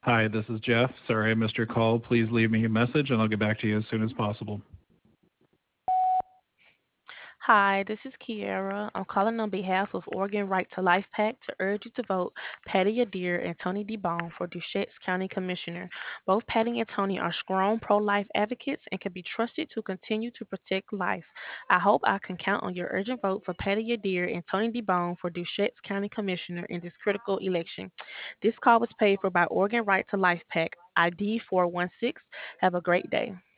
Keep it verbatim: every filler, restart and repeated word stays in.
Hi, this is Jeff. Sorry I missed your call. Please leave me a message and I'll get back to you as soon as possible. Hi, this is Kiara. I'm calling on behalf of Oregon Right to Life PAC to urge you to vote Patty Adair and Tony DeBone for Duchette County Commissioner. Both Patty and Tony are strong pro life advocates and can be trusted to continue to protect life. I hope I can count on your urgent vote for Patty Adair and Tony DeBone for Duchette County Commissioner in this critical election. This call was paid for by Oregon Right to Life PAC, I D four one six. Have a great day.